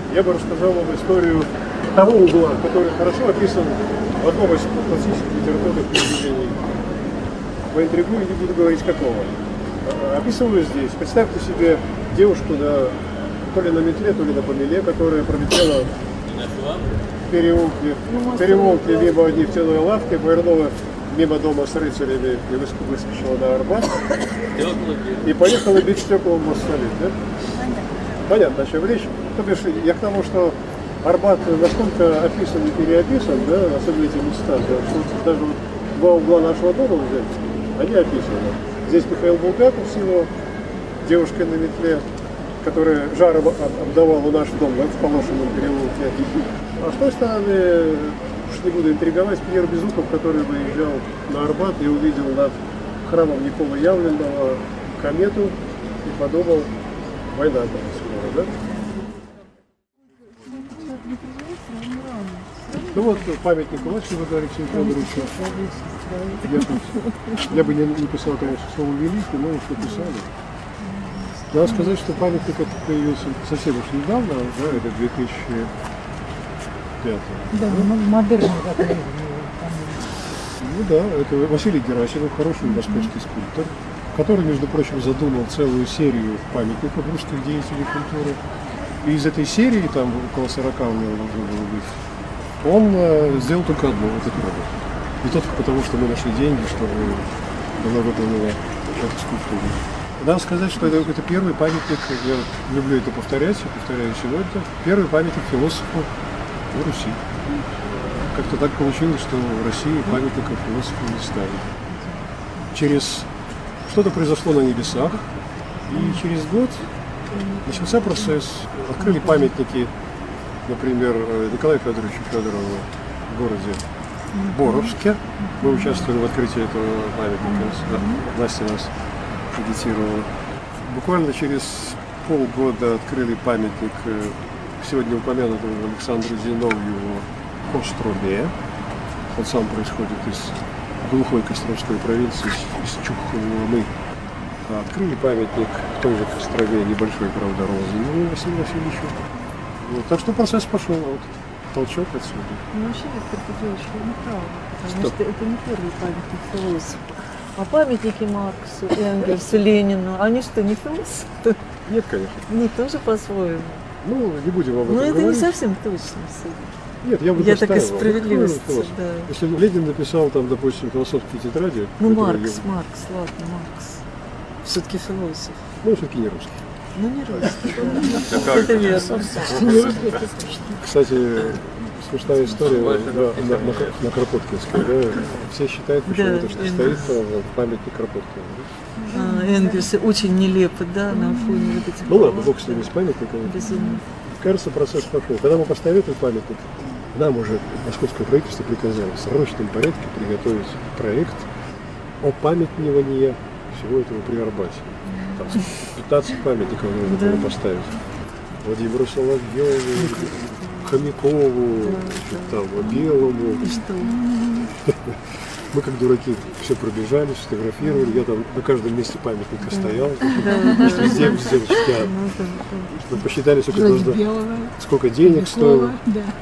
я бы рассказал вам историю того угла, который хорошо описан в одном из классических литературных произведений. Поинтригую, не буду говорить какого. Описываю здесь. Представьте себе девушку то ли на метле, то ли на помеле, которая пролетела в переулке мимо нефтяной лавки, повернула мимо дома с рыцарями и выскочила на Арбат и поехала бить стекла в Моссолит. Да? Понятно, о чем речь. То бишь, я к тому, что Арбат настолько описан и переописан, да, особенно эти места, да, что даже вот два угла нашего дома взять, они описаны. Здесь Михаил Булгаков с его девушкой на метле, которая жаром обдавала наш дом, да, в Полошином переулке. А с той стороны, уж не буду интриговать, Пьер Безухов, который выезжал на Арбат и увидел над храмом Николы Явленного комету и подумал, война будет скоро, да? Ну вот памятник Василию Алексею Федоровичу. Я бы не писал, конечно, слово «великий», но что писали. Надо сказать, что памятник этот появился совсем уж недавно, да, это 2005. Да, модерн. Ну да, это Василий Герасимов, хороший московский скульптор, который, между прочим, задумал целую серию памятников русских деятелей культуры. И из этой серии, там около 40 у него должно было быть, он сделал только одну, вот эту работу. И только потому, что мы нашли деньги, чтобы была выполнена эта скульптура. Надо сказать, что это первый памятник, я люблю это повторять, и повторяю сегодня, первый памятник философу в Руси. Как-то так получилось, что в России памятников философу не ставили. Что-то произошло на небесах, и через год начался процесс. Открыли памятники, например, Николаю Федоровичу Федорову в городе Боровске. Мы участвовали в открытии этого памятника. Настя нас агитировала. Буквально через полгода открыли памятник сегодня упомянутому Александру Зиновьеву в Костроме. Он сам происходит из глухой Костромской провинции, из Чухломы. Открыли памятник в той же Костроме, небольшой, правда, Розанову Василию Васильевичу. Вот. Так что процесс пошел, вот толчок отсюда. Ну, вообще, Виктор Петрович, вы не правы, потому что это не первый памятник философу. А памятники Марксу, Энгельсу, Ленину, они что, не философы? Нет, конечно. Ну, тоже по-своему. Ну, не будем об этом говорить. говорить. Ну, это не совсем точно. Нет, я бы так и справедливости, да. Если Ленин написал там, допустим, философские тетради... Ну, Маркс, ладно, Маркс. Все-таки философ. Ну, все-таки не русский. Ну, не русский, да. Это верно. Кстати, смешная история на Кропоткинской. Да? Все считают почему-то, что стоит памятник Кропоткину. Энгельс очень нелепо, да, на фоне вот этих... Ну ладно, бог с ними, с памятниками. Безумно. Кажется, процесс пошел. Когда мы поставили этот памятник, нам уже московское правительство приказало в срочном порядке приготовить проект о памятнивании всего этого при Арбате. Там 15 памятников нужно было поставить. Владимиру Соловьеву, Хомякову, там, Белому. Мы как дураки все пробежали, сфотографировали. Я там на каждом месте памятника стоял. Везде чтят. Мы посчитали, сколько денег стоило.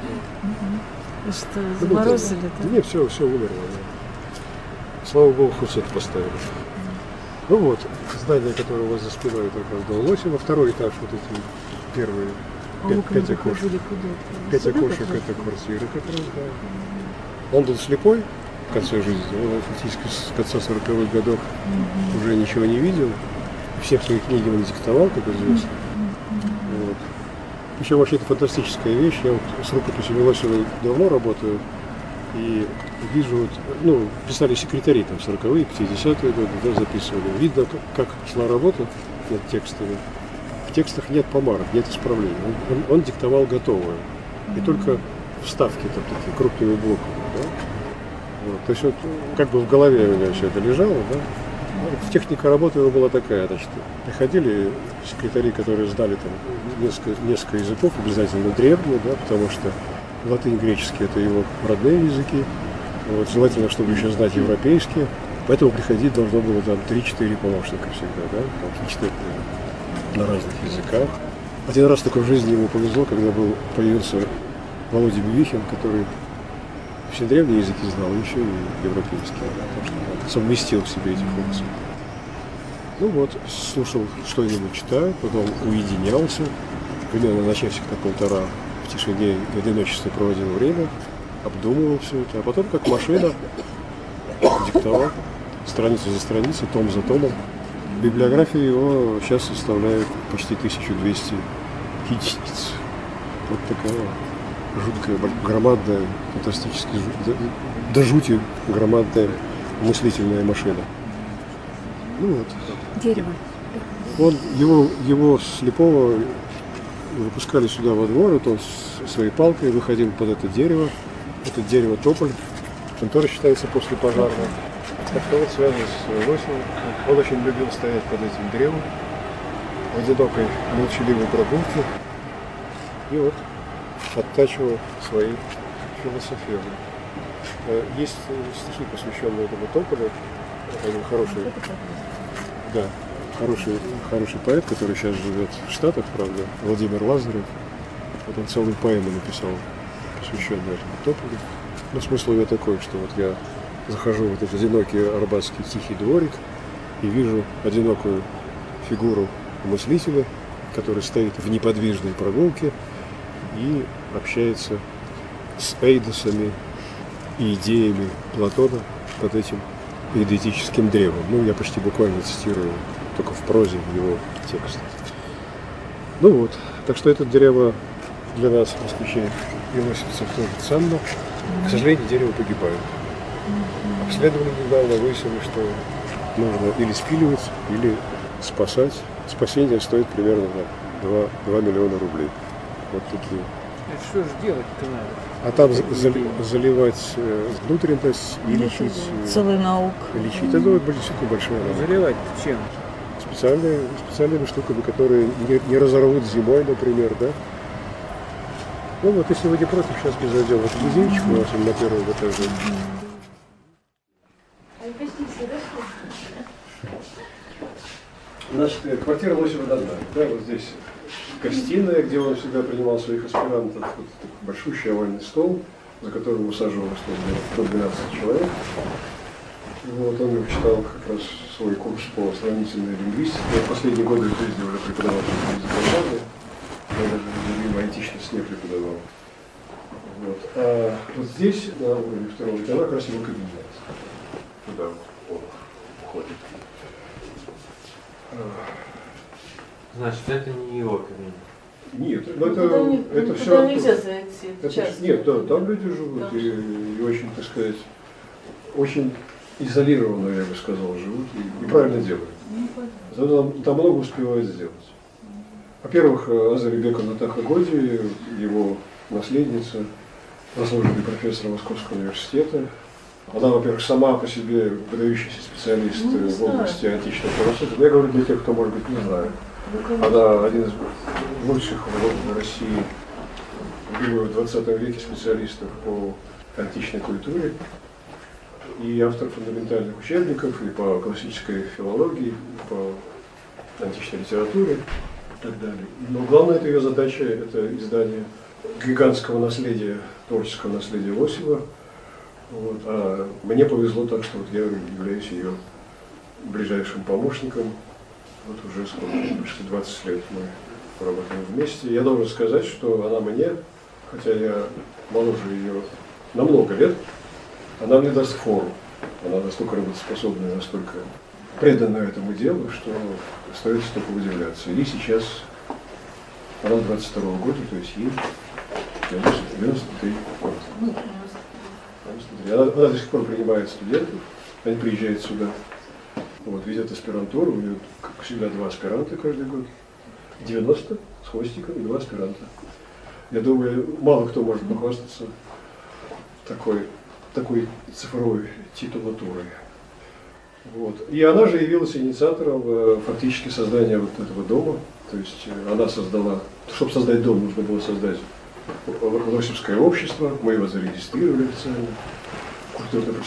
Что, заморозили? Нет, все умерло. Слава богу, хоть это поставили. Ну вот, здание, которое у вас за спиной, это правда Лосева. Второй этаж, вот эти первые 5 окошек. 5 окошек — это квартира, которая, да. Он был слепой в конце жизни, он фактически с конца 40-х годов уже ничего не видел. Всех своих книг он диктовал, как известно. Вот. Еще вообще это фантастическая вещь. Я вот с рукописью Лосевой давно работаю. И вижу, писали секретари там 40-е, 50-е годы, да, записывали. Видно, как шла работа над текстами. В текстах нет помарок, нет исправлений. Он диктовал готовое. И только вставки там такие крупными блоками. Да? Вот. То есть вот как бы в голове у меня все это лежало. Да? Техника работы его была такая. Значит, приходили секретари, которые знали там несколько языков, обязательно древние, да, потому что латынь, греческий — это его родные языки. Вот, желательно, чтобы еще знать европейские. Поэтому приходить должно было там 3-4 помощника всегда, да? Там, на разных языках. Один раз только в жизни ему повезло, когда появился Володя Мивихин, который все древние языки знал, еще и европейские, потому что он совместил в себе эти функции. Ну вот, слушал что-нибудь, читаю, потом уединялся, примерно на часик на полтора в тишине и одиночестве проводил время, обдумывал все это, а потом как машина диктовал страницу за страницей, том за томом. Библиография его сейчас составляет почти 1200 единиц. Вот такая жуткая, громадная, фантастически, до жути громадная мыслительная машина. Ну вот. Дерево. Его слепого выпускали сюда во двор, вот он своей палкой выходил под это дерево. Это дерево тополь. Он тоже считается послепожарным. Как-то вот связан с Лосевым. Он очень любил стоять под этим древом в одинокой молчаливой прогулке и вот оттачивал свои философии. Есть стихи, посвященные этому тополю. Один хороший поэт, который сейчас живет в Штатах, правда, Владимир Лазарев. Вот он целую поэму написал, посвященную этому тополю. Но смысл ее такой, что вот я захожу в этот одинокий арбатский тихий дворик и вижу одинокую фигуру мыслителя, который стоит в неподвижной прогулке и общается с эйдосами и идеями Платона под этим эйдетическим древом. Ну, я почти буквально цитирую только в прозе его текст. Ну вот, так что это дерево для нас, москвичей и лосевцев, тоже ценно. К сожалению, дерево погибает. Обследование недавно выяснили, что нужно или спиливать, или спасать. Спасение стоит примерно 2 миллиона рублей. Вот такие. Что же делать-то надо? А там заливать внутренность и лечить. Целый наук. Лечить. Это действительно большая наука. Заливать чем? Специальными штуками, которые не разорвут зимой, например, да? Ну вот, если вы не против, сейчас мы зайдем в этот музейчик, у нас он на первом этаже. Значит, квартира Лосева до дна. Да, вот здесь гостиная, где он всегда принимал своих аспирантов. Вот большущий овальный стол, за которым усаживалось 112 человек. Вот он читал как раз свой курс по сравнительной лингвистике. В последние годы в жизни уже преподавал языкознание. Я даже любимую античность не преподавал. Вот. А вот здесь, на уровне второго этажа, как раз его кабинет. Туда он уходит. Значит, это не его кабинет. Нет, это все. Туда нельзя зайти. Нет, да, там люди живут и очень, так сказать, очень изолированно, я бы сказал, живут и правильно делают. Там много успевают сделать. Во-первых, Азарбек Натаха Годи, его наследница, заслуженный профессор Московского университета. Она, во-первых, сама по себе выдающийся специалист в области античной философии. Я говорю для тех, кто, может быть, не знает. Она один из лучших в России в 20 веке специалистов по античной культуре. И автор фундаментальных учебников и по классической филологии, и по античной литературе и так далее. Но главная это ее задача – это издание гигантского наследия, творческого наследия Лосева. Вот. А мне повезло так, что вот я являюсь ее ближайшим помощником. Вот уже сколько, почти 20 лет мы работаем вместе. Я должен сказать, что она мне, хотя я моложе ее на много лет, она мне даст фору. Она настолько работоспособная, настолько преданная этому делу, что остается только удивляться. И сейчас она 22-го года, то есть ей 93 года. Она до сих пор принимает студентов, они приезжают сюда, вот, видят аспирантуру, у нее, как всегда, 2 аспиранта каждый год. 90 с хвостиком и 2 аспиранта. Я думаю, мало кто может похвастаться такой цифровой титулатурой. Вот. И она же явилась инициатором фактически создания вот этого дома. То есть она создала, чтобы создать дом, нужно было создать Лосевское общество, мы его зарегистрировали официально,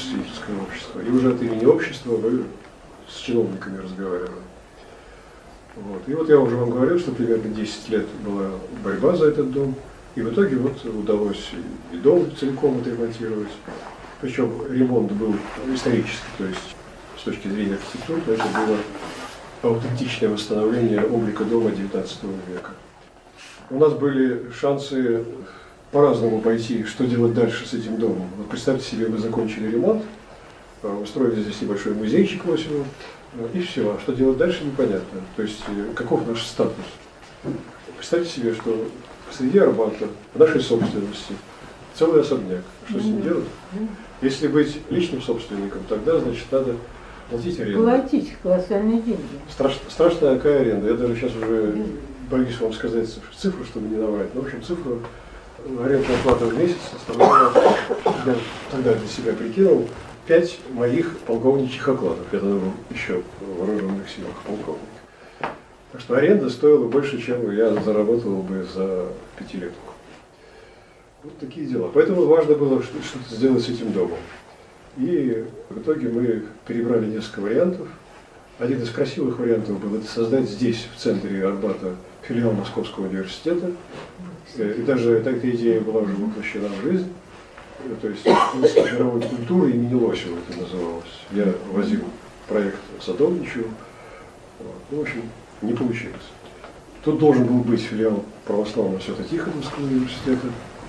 культурно-просветительское общество. И уже от имени общества мы с чиновниками разговаривали. Вот. И вот я уже вам говорил, что примерно 10 лет была борьба за этот дом. И в итоге вот удалось и дом целиком отремонтировать. Причем ремонт был исторический, то есть с точки зрения архитектуры это было аутентичное восстановление облика дома XIX века. У нас были шансы по-разному пойти, что делать дальше с этим домом. Вот представьте себе, мы закончили ремонт, устроили здесь небольшой музейчик Лосеву, и все. А что делать дальше, непонятно. То есть, каков наш статус? Представьте себе, что посреди Арбата, в нашей собственности, целый особняк. Что с ним делать? Если быть личным собственником, тогда, значит, надо платить аренду. Платить колоссальные деньги. Страшная какая аренда. Я даже сейчас уже боюсь вам сказать цифру, чтобы не наврать. Но, в общем, цифру арендная плата в месяц составляла, я тогда для себя прикинул, 5 моих полковничьих окладов. Я тогда был еще в вооруженных силах полковник. Так что аренда стоила больше, чем я заработал бы за пятилетку. Вот такие дела. Поэтому важно было что-то сделать с этим домом. И в итоге мы перебрали несколько вариантов. Один из красивых вариантов был это создать здесь, в центре Арбата, филиал Московского университета. И даже эта идея была уже воплощена в жизнь. То есть Институт мировой культуры имени Лосева это называлось. Я возил проект, садовничал. Ну, в общем, не получилось. Тут должен был быть филиал православного Свято-Тихоновского университета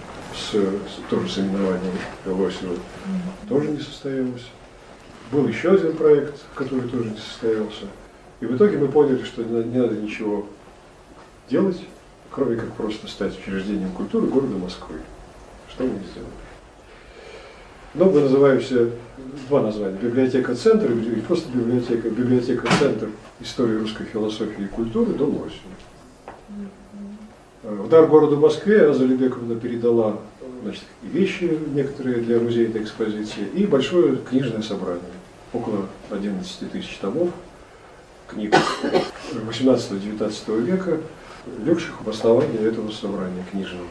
тоже с именованием Лосева. Тоже не состоялось. Был еще один проект, который тоже не состоялся. И в итоге мы поняли, что не надо ничего делать, кроме как просто стать учреждением культуры города Москвы. Что мы не сделали. Но мы называемся, два названия, библиотека-центр и просто библиотека-центр истории русской философии и культуры до Лосева. В дар городу Москве Аза Алибековна передала, значит, и вещи некоторые для музейной экспозиции, и большое книжное собрание, около 11 тысяч томов, книг 18-19 века, легших в основании этого собрания книжного.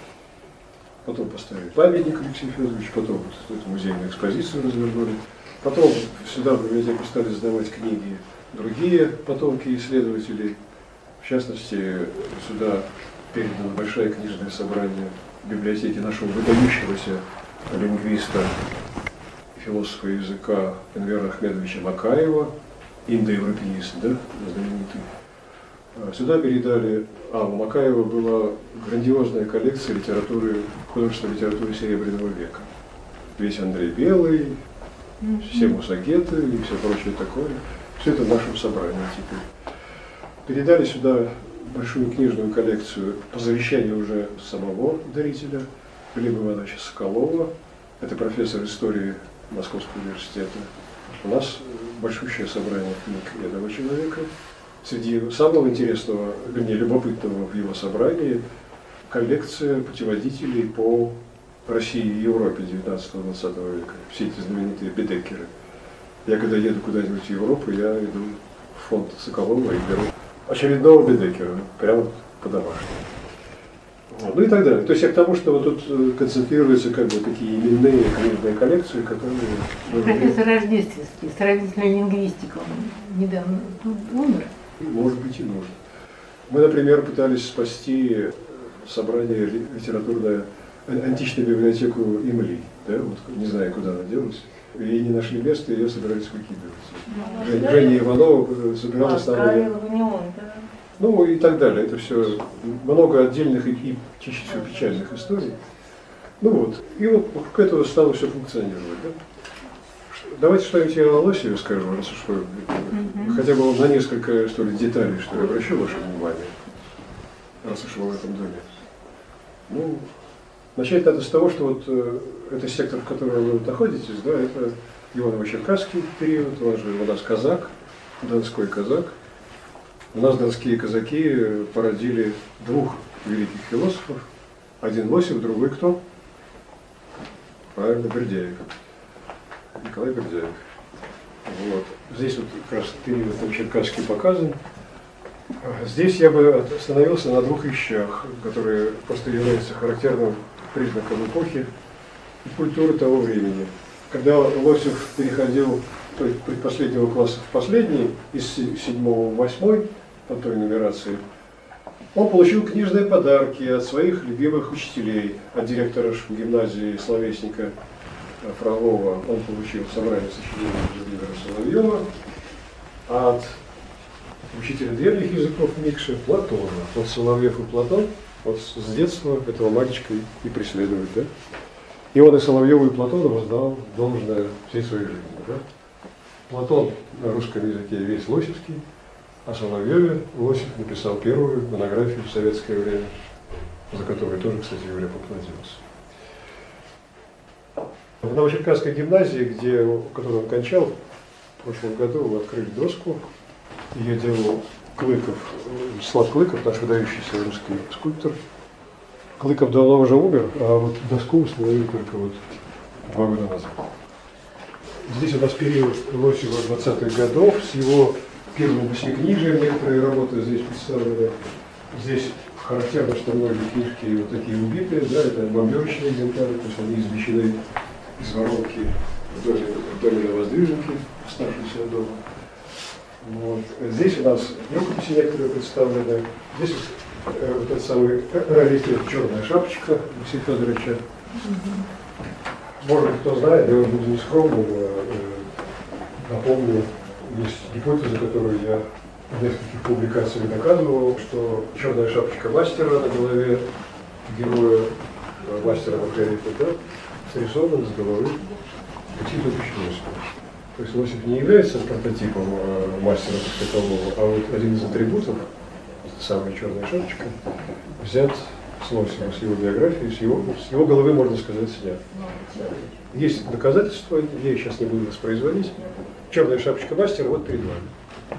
Потом поставили памятник Алексею Федоровичу, потом вот эту музейную экспозицию развернули. Потом сюда в библиотеку стали сдавать книги другие потомки исследователей. В частности, сюда передано большое книжное собрание библиотеки нашего выдающегося лингвиста и философа языка Энвера Ахмедовича Макаева, индоевропеист, да, знаменитый. Сюда передали, у Макаева была грандиозная коллекция литературы, художественной литературы Серебряного века. Весь Андрей Белый, все Мусагеты и все прочее такое. Все это в нашем собрании теперь. Передали сюда большую книжную коллекцию по завещанию уже самого дарителя, Глеба Ивановича Соколова. Это профессор истории Московского университета. У нас большущее собрание книг этого человека. Среди самого интересного, вернее, любопытного в его собрании коллекция путеводителей по России и Европе 19-20 века. Все эти знаменитые бедекеры. Я когда еду куда-нибудь в Европу, я иду в фонд Соколова и беру очередного бедекера, прямо по-домашнему. Ну и так далее. То есть я к тому, что вот тут концентрируются как бы такие именные книжные коллекции, которые... Профессор Рождественский, строительная лингвистика, он недавно умер. Может быть и нужно. Мы, например, пытались спасти собрание литературное, античную библиотеку Имли. Да? Вот, не знаю, куда она делась. Ей не нашли места, ее собирались выкидывать. Женя Иванова собиралась там. Ну и так далее. Это все много отдельных и чаще всего печальных историй. Ну вот. И вот к этому стало все функционировать. Да? Давайте что-нибудь о Лосеве скажу, раз уж вы хотя бы на несколько, что ли, деталей, что я обращу ваше внимание, раз уж вы в этом доме. Ну, начать надо с того, что вот это сектор, в котором вы находитесь, да, это Иваново-Черкасский период, он же у нас казак, донской казак. У нас донские казаки породили двух великих философов. Один Лосев, другой кто? Правильно, Бердяев. Николай Бердяев. Вот. Здесь вот как раз период черкасский показан. Здесь я бы остановился на двух вещах, которые просто являются характерным признаком эпохи и культуры того времени. Когда Лосев переходил из предпоследнего класса в последний, из 7-го в 8-й, по той нумерации, он получил книжные подарки от своих любимых учителей, от директора гимназии словесника Фролова. Он получил собрание сочинений Владимира Соловьева, от учителя древних языков Микши Платона. Вот Соловьев и Платон вот с детства этого мальчика и преследуют. Да? И он и Соловьеву, и Платону воздал должное всей своей жизни. Да? Платон на русском языке весь лосевский, а Соловьеве Лосев написал первую монографию в советское время, за которой тоже, кстати говоря, поплатился. В Новочеркасской гимназии, которую он кончал, в прошлом году открыли доску. Ее делал Клыков, Слав Клыков, наш выдающийся русский скульптор. Клыков давно уже умер, а вот доску установили только вот 2 года назад. Здесь у нас период Лосева 20-х годов с его первым восьмикнижием. Некоторые работы здесь представлены. Здесь характерно, что многие книжки вот такие убитые, да, это бомбежечные экземпляры, то есть они извлечены из воронки в доме на Воздвиженке, оставшейся дома. Вот. Здесь у нас рукописи некоторые представлены. Здесь вот этот самый раритет «Черная шапочка» Алексея Федоровича. Может быть, кто знает, я буду нескромным, напомню, есть гипотеза, которую я в нескольких публикациях доказывал, что черная шапочка мастера на голове героя мастера Маргариты, да, срисована с головы Алексея Федоровича Лосева. То есть Лосев не является прототипом мастера как такового, а вот один из атрибутов, самая черная шапочка, взят с Лосева, с его биографии, с его головы, можно сказать, снят. Есть доказательства, я их сейчас не буду воспроизводить. Черная шапочка мастера вот перед вами.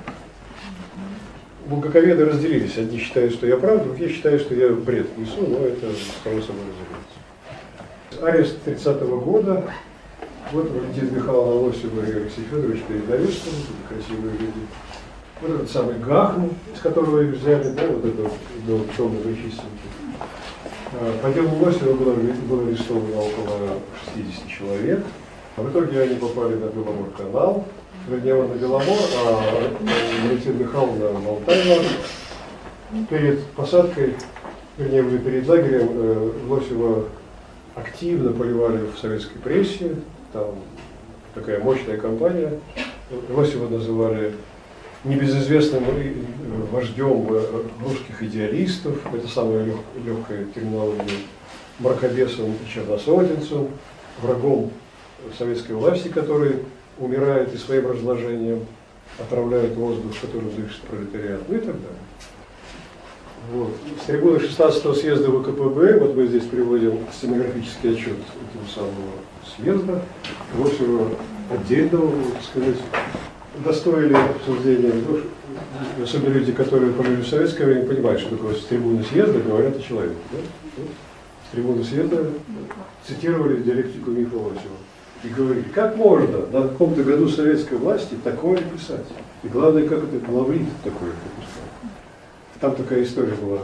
Булгаковеды разделились. Одни считают, что я прав, другие считают, что я бред несу, но это само собой разумеется. Арест 30-го года. Вот Валентин Михайловна Лосева и Алексей Федорович перед арестом, красивые люди. Вот этот самый Гахн, из которого их взяли, да, вот это был темный чистенький. По делу Лосева было арестовано около 60 человек. В итоге они попали на Беломор-канал. Вернее, он на Беломор, а Валентин Михайловна на Алтай. Перед посадкой, вернее, перед лагерем Лосева активно поливали в советской прессе. Там такая мощная кампания. Лосева называли небезызвестным вождем русских идеалистов, это самая легкая терминология, мракобесом и черносотенцем, врагом советской власти, который умирает и своим разложением отравляет воздух, которым дышит пролетариат, ну и так далее. Вот. С трибуны 16-го съезда ВКПБ, вот мы здесь приводим стенографический отчет этого самого съезда, Лосева отдельного, так сказать, достоили обсуждения, особенно люди, которые прожили в советское время, понимают, что такое с трибуны съезда говорят о человеке. Да? С трибуны съезда цитировали диалектику мифа Лосева и говорили, как можно на каком-то году советской власти такое писать? И главное, как это главлит такое допускать. Там такая история была.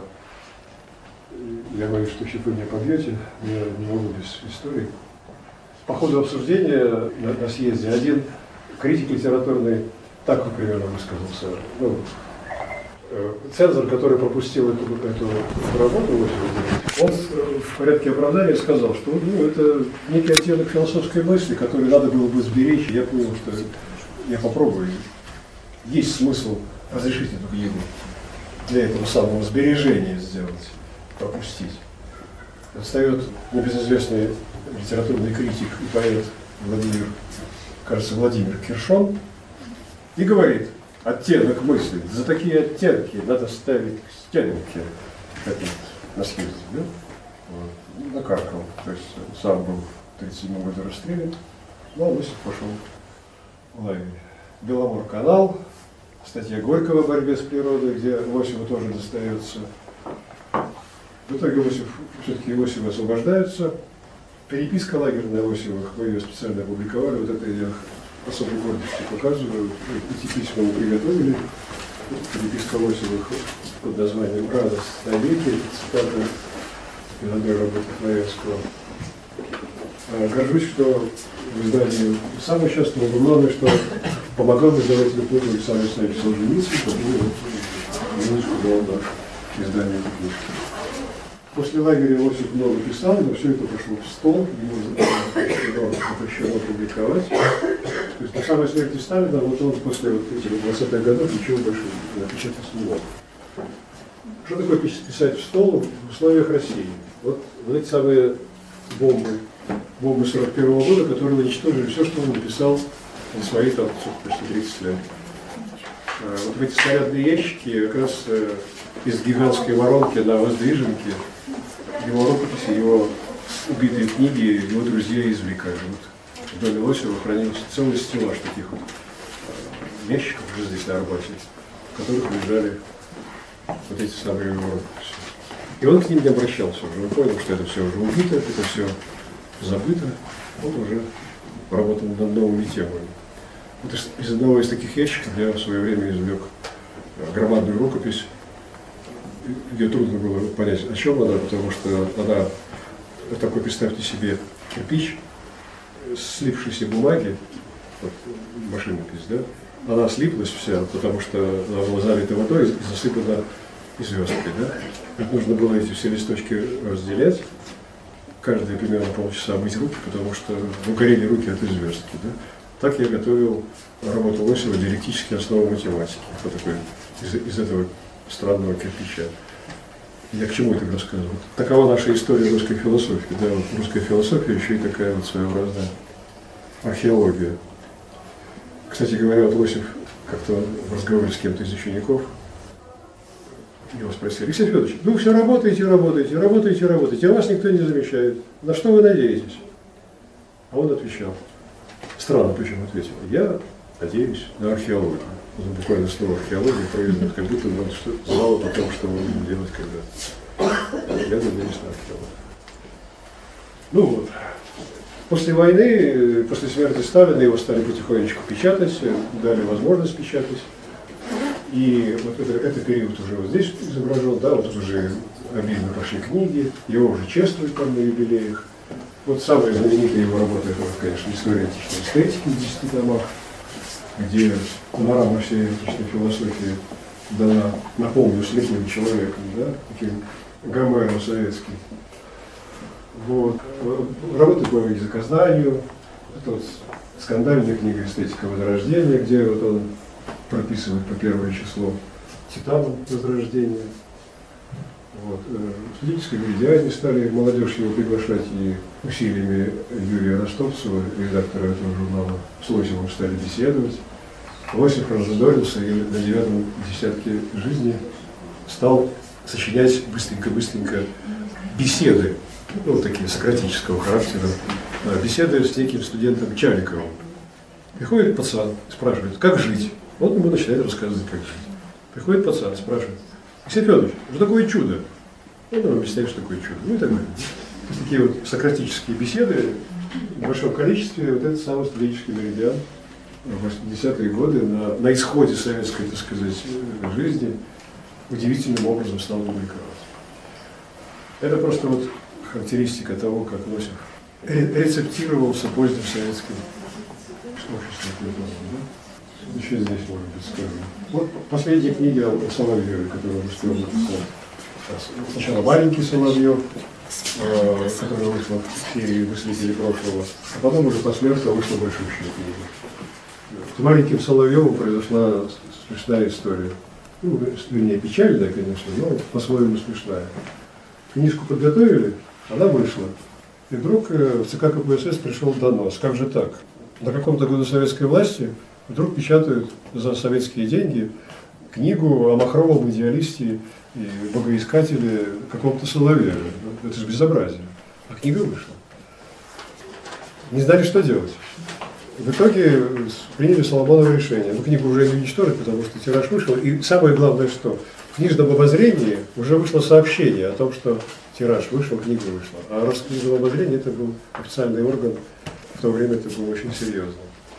Я говорю, что если вы меня побьете, я не могу без истории. По ходу обсуждения на съезде один критик литературный так вот примерно высказался. Ну, цензор, который пропустил эту работу, он в порядке оправдания сказал, что это некий оттенок философской мысли, который надо было бы сберечь. И я понял, что я попробую. Есть смысл разрешить эту книгу для этого самого сбережения сделать, пропустить. Встает небезызвестный литературный критик и поэт Владимир Киршон и говорит, оттенок мысли, за такие оттенки надо ставить стенки на съезде. Да? Вот. Накаркал, то есть сам был в 1937 году расстрелян, но Лосев пошел в лагерь. Беломор-канал, статья Горького о борьбе с природой, где Лосеву тоже достается. В итоге все-таки Лосевы освобождаются. Переписка лагерная Лосевых, мы ее специально опубликовали, вот это я особой гордостью показываю. Эти письма мы приготовили. Переписка Лосевых под названием «Радость навеки», цитата из одной работы Флоренского. Горжусь, что в издании сам участвовал, но главное, что помогал издавателю книгу Александр Александрович Солженицын, который минуточку дал на издание этой книжки. После лагеря Лосев много писал, но все это пошло в стол, ему запрещено публиковать. То есть до самой смерти Сталина, вот он после вот этих 20-х годов ничего больше напечатать не мог. Что такое писать в стол в условиях России? Вот эти самые бомбы 41-го года, которые уничтожили все, что он написал на свои там почти 30 лет. Вот в эти снарядные ящики как раз из гигантской воронки на Воздвиженке его рукописи, его убитые книги, его друзья извлекали. Вот в доме Лосева хранился целый стеллаж таких вот ящиков уже здесь на Арбате, в которых лежали вот эти самые его рукописи. И он к ним не обращался уже. Он понял, что это все уже убито, это все забыто. Он уже работал над новыми темами. Вот из одного из таких ящиков я в свое время извлек громадную рукопись. Ее трудно было понять, о чем она, потому что она, такой, представьте себе, кирпич, слипшейся бумаги, вот, машинопись, да, она слиплась вся, потому что она была залита водой и засыпана звездкой, да. Ведь нужно было эти все листочки разделять, каждые примерно полчаса мыть руки, потому что горели руки от звездки, да. Так я готовил работу Лосева «Диалектические основы математики», вот такой, из этого странного кирпича. Я к чему это рассказываю? Такова наша история русской философии. Да? Вот русская философия еще и такая вот своеобразная археология. Кстати говоря, вот Лосев как-то в разговоре с кем-то из учеников его спросили: Алексей Федорович, вы все работаете, а вас никто не замечает. На что вы надеетесь? А он отвечал. Странно, причем ответил: я надеюсь на археологию. Буквально слово археология произнес, как будто он знал о том, что мы будем делать когда-то. Я надеюсь на археологию. Ну вот. После войны, после смерти Сталина его стали потихонечку печатать, дали возможность печатать. И вот это период уже вот здесь изображен, да, вот уже обильно пошли книги, его уже чествуют там на юбилеях. Вот самая знаменитая его работа, это, конечно, «История античной эстетики» в 10 томах, где панорама всей античной философии дана, напомню, слепым человеком, да, таким Гомером советским. Вот. Работы по языкознанию, это вот скандальная книга «Эстетика Возрождения», где вот он прописывает по первое число Титану Возрождения. Вот. В студенческой Меридиане стали молодежь его приглашать, и усилиями Юрия Ростовцева, редактора этого журнала, с Лосевым стали беседовать. Лосев разодорился и на 9-м десятке жизни стал сочинять быстренько беседы, ну, такие сократического характера, беседы с неким студентом Чаликовым. Приходит пацан, спрашивает, как жить? Он ему начинает рассказывать, как жить. Приходит пацан, спрашивает: Алексей Федорович, что такое чудо? Он нам объясняет, что такое чудо. Ну и так далее. То есть такие вот сократические беседы в большом количестве, вот этот самый студенческий Меридиан в 80-е годы на исходе советской, так сказать, жизни удивительным образом стал публиковать. Это просто вот характеристика того, как Лосев рецептировался поздним советским обществом. Да? Еще здесь, может быть, скажу. Вот последние книги о Соловьеве, которые он успел написать. Сначала «Маленький Соловьев», который вышел в серии «Мыслители прошлого», а потом уже посмертно вышла большущая книга. С «Маленьким Соловьевым» произошла смешная история. Ну, вернее, печальная, конечно, но по-своему смешная. Книжку подготовили, она вышла. И вдруг в ЦК КПСС пришел донос. Как же так? На каком-то году советской власти вдруг печатают за советские деньги книгу о махровом идеалисте и богоискателе каком-то Соловьеве. Это же безобразие. А книга вышла. Не знали, что делать. В итоге приняли Соломоново решение. Но книгу уже не уничтожить, потому что тираж вышел. И самое главное, что в книжном обозрении уже вышло сообщение о том, что тираж вышел, книга вышла. А раз в книжном обозрении это был официальный орган, в то время это было очень серьезно.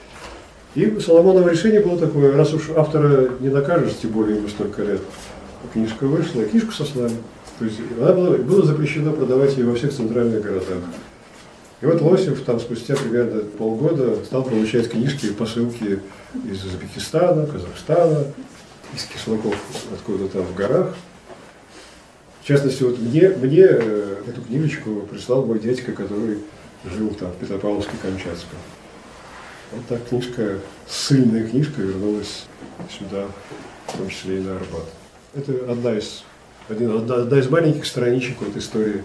И Соломоново решение было такое: раз уж автора не накажешь, тем более ему столько лет, книжка вышла, и книжку сослали. То есть было запрещено продавать ее во всех центральных городах. И вот Лосев там спустя примерно полгода стал получать книжки и посылки из Узбекистана, Казахстана, из кишлаков откуда-то там в горах. В частности, вот мне эту книжечку прислал мой дядька, который жил там в Петропавловске-Камчатском. Вот так книжка, ссыльная книжка вернулась сюда, в том числе и на Арбат. Это одна из маленьких страничек вот истории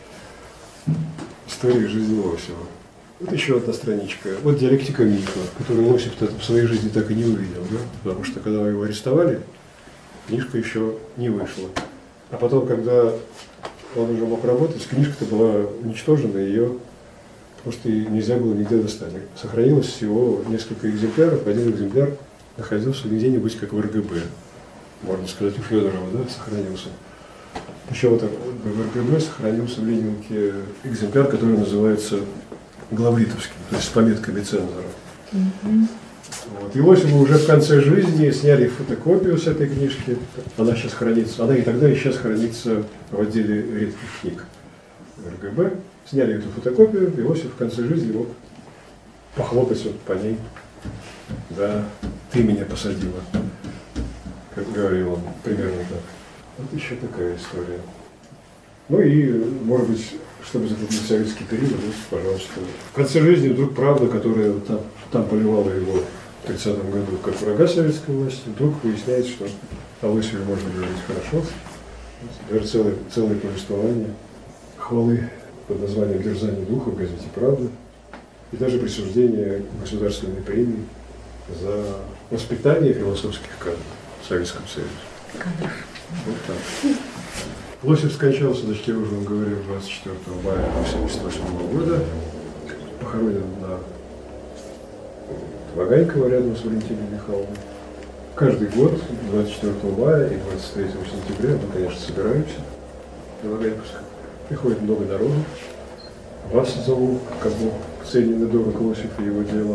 жизни Лосева. Вот еще одна страничка. Вот диалектика мифа, которую Лосев в своей жизни так и не увидел, да? Потому что когда его арестовали, книжка еще не вышла. А потом, когда он уже мог работать, книжка-то была уничтожена, ее просто нельзя было нигде достать. Сохранилось всего несколько экземпляров, один экземпляр находился где-нибудь как в РГБ. Можно сказать, у Федорова, да, сохранился. Еще вот в РГБ сохранился в Ленинке экземпляр, который называется Главлитовским, то есть с пометками цензоров. Вот. И Лосеву уже в конце жизни сняли фотокопию с этой книжки. Она сейчас хранится, она и тогда, и сейчас хранится в отделе редких книг РГБ. Сняли эту фотокопию, и Лосев в конце жизни мог похлопать вот по ней. Да, ты меня посадила, как говорил он, примерно так. Вот еще такая история. Ну и, может быть, чтобы закрепить советский период, вот, пожалуйста. В конце жизни вдруг правда, которая там поливала его в 30-м году как врага советской власти, вдруг выясняется, что о Лосеве можно говорить хорошо. Даже целое повествование хвалы под названием «Дерзание духа» в газете «Правда». И даже присуждение государственной премии за воспитание философских кадров в Советском Союзе. Вот так. Лосев скончался, значит, я уже вам говорил, 24 мая 1978 года. Похоронен на Ваганьково рядом с Валентиной Михайловной. Каждый год, 24 мая и 23 сентября, мы, конечно, собираемся на Ваганьковском. Приходит много народу. Вас зовут, как бы ценен и дорог Лосев и его дело.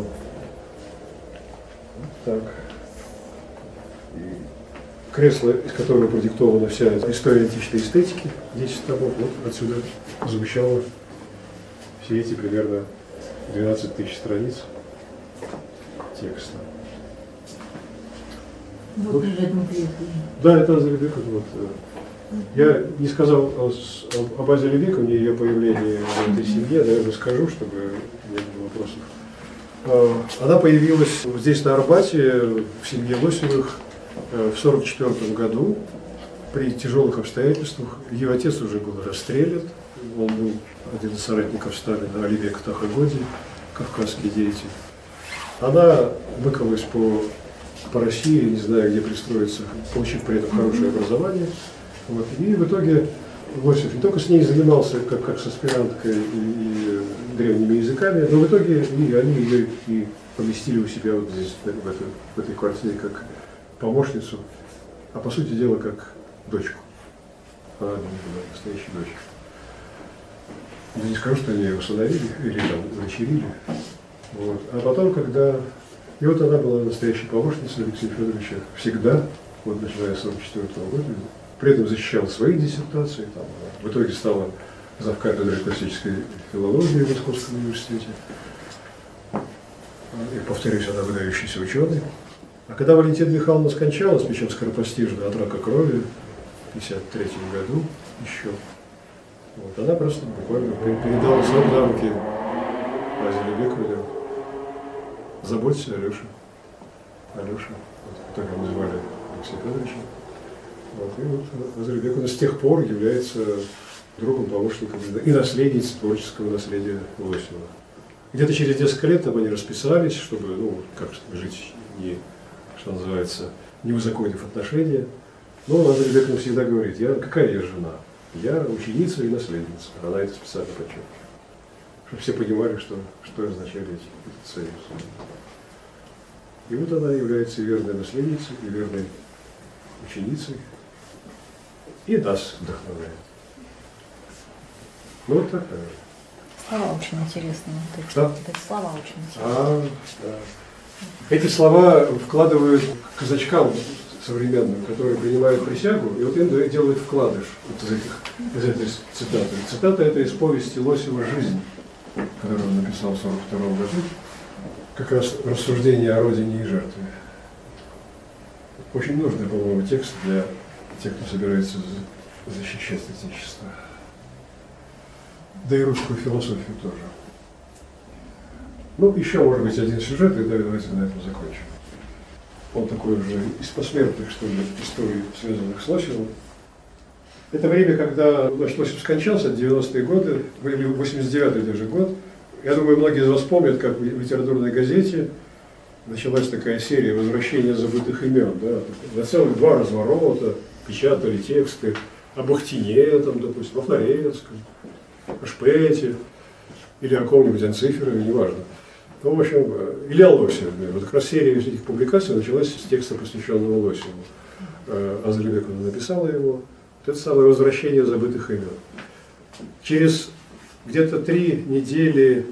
Вот так. И кресло, из которого продиктована вся история античной эстетики, 10 томов, вот отсюда звучало все эти примерно 12 тысяч страниц текста. Вот лежит Дмитрий. Да, это Азалибек. Вот. Я не сказал об Азалибековне и ее появлении в этой семье, наверное, скажу, чтобы не было вопросов. Она появилась здесь, на Арбате, в семье Лосевых в 1944 году при тяжелых обстоятельствах. Ее отец уже был расстрелян, он был один из соратников Сталина, Алибек Тахагоди, кавказский деятель. Она мыкалась по России, не знаю, где пристроиться, получив при этом хорошее образование. Вот. И в итоге Лосев не только с ней занимался, как с аспиранткой и древними языками, но в итоге они ее и поместили у себя вот здесь, в этой квартире, как помощницу, а по сути дела, как дочку. Она была настоящая дочка. Я не скажу, что они ее усыновили или там удочерили. Вот. А потом, когда... И вот она была настоящей помощницей Алексея Федоровича всегда, вот начиная с 1944 года. При этом защищала свои диссертации. Там, в итоге стала завкафедрой классической филологии в Московском университете. И, повторюсь, она выдающийся ученый. А когда Валентина Михайловна скончалась, причем скоропостижно от рака крови, в 1953 году еще, вот, она просто буквально передала сам на руки Азалибековне: заботься, Алеша. Алеша, вот, так его называли Алексея Федоровича. Вот, и вот Азалибековна с тех пор является другом, помощником и наследницей творческого наследия Лосева. Где-то через несколько лет там они расписались, чтобы, ну, как жить, не, что называется, не узаконив отношения. Но Азалибековна всегда говорит: какая я жена? Я ученица и наследница. Она это специально подчеркивает. Чтобы все понимали, что означает этот союз. И вот она является и верной наследницей, и верной ученицей, и нас вдохновляет. Ну, вот такая. Слова очень интересные. Что? Это слова очень интересные. Да. Эти слова вкладывают казачкам современным, которые принимают присягу, и вот им делают вкладыш вот из этой цитаты. Цитата это из повести Лосева «Жизнь», которую он написал в 1942 году. Как раз рассуждение о родине и жертве. Очень нужный, по-моему, текст для тех, кто собирается защищать Отечество. Да и русскую философию тоже. Ну, еще, может быть, один сюжет, и давайте на этом закончим. Он такой уже из посмертных, что ли, историй, связанных с Лосевым. Это время, когда Лосев скончался, 90-е годы, или 89-й даже год. Я думаю, многие из вас помнят, как в литературной газете началась такая серия возвращения забытых имен. Да? На целых 2 разворота печатали тексты о Бахтине, там, допустим, о Флоренском, о Шпете, или о ком-нибудь Анциферове, неважно. Ну, в общем, или о Лосеве. Вот как раз серия этих публикаций началась с текста, посвященного Лосеву. Аза Лебековна написала его. Вот это самое возвращение забытых имен. Через где-то 3 недели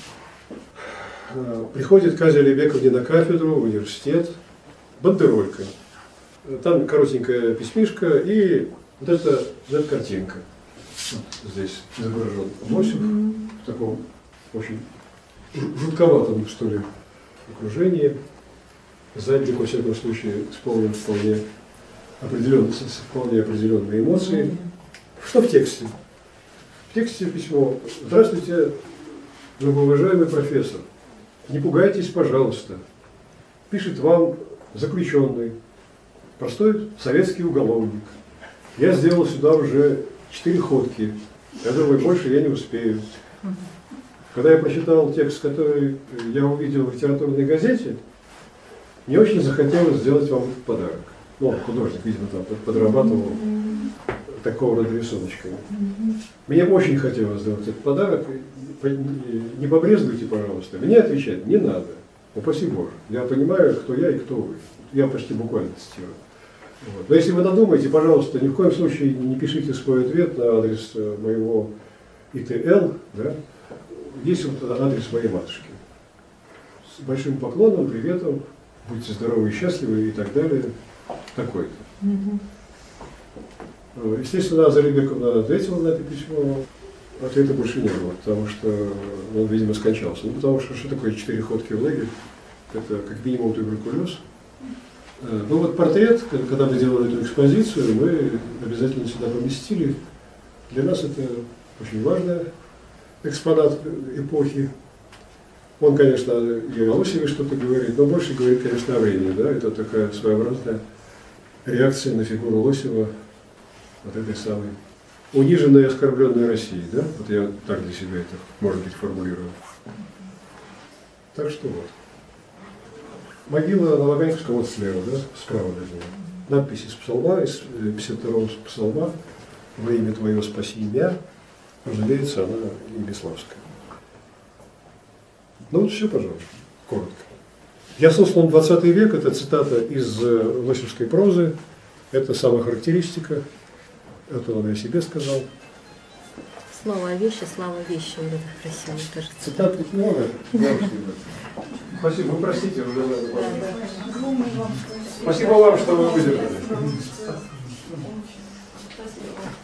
приходит к Азе Алибековне на кафедру, в университет, бандеролька. Там коротенькая письмишка и вот эта картинка. Вот здесь изображен Лосев в таком очень жутковатом, что ли, окружении. Задник, во всяком случае, исполнен вполне определенные эмоции. Что в тексте? В тексте письмо. Здравствуйте, многоуважаемый профессор. Не пугайтесь, пожалуйста. Пишет вам заключенный, простой советский уголовник. Я сделал сюда уже 4 ходки. Я думаю, больше я не успею. Когда я прочитал текст, который я увидел в литературной газете, мне очень захотелось сделать вам подарок. Ну, художник, видимо, там подрабатывал такого рода рисуночками. Мне очень хотелось сделать этот подарок. Не побрезгуйте, пожалуйста. Мне отвечать не надо. Упаси Боже. Я понимаю, кто я и кто вы. Я почти буквально цитирую. Вот. Но если вы надумаете, пожалуйста, ни в коем случае не пишите свой ответ на адрес моего ИТЛ, да? Есть вот адрес моей матушки. С большим поклоном, приветом, будьте здоровы и счастливы и так далее. Такой-то. Естественно, Аза Алибековна ответила на это письмо. Ответа больше не было, потому что он, видимо, скончался. Ну, потому что такое 4 ходки в лагерь? Это как минимум туберкулез. Ну вот портрет, когда мы делали эту экспозицию, мы обязательно сюда поместили. Для нас это очень важный экспонат эпохи. Он, конечно, и о Лосеве что-то говорит, но больше говорит, конечно, о времени. Да? Это такая своеобразная реакция на фигуру Лосева вот этой самой униженной и оскорбленной России. Да? Вот я так для себя это, может быть, формулирую. Так что вот. Могила на Лобаневском вот слева, да? Справа от него. Надпись из псалма, из 52-го псалма: «Во имя Твое спаси меня». Разумеется, она и беславская. Ну вот все, пожалуйста, коротко. Я сослан 20 век, это цитата из лосевской прозы, это самохарактеристика, это он о себе сказал. Слава вещи, вот это красиво, кажется. Цитат тут много. Спасибо, вы простите, уже надо. Спасибо вам, что вы выдержали. Спасибо.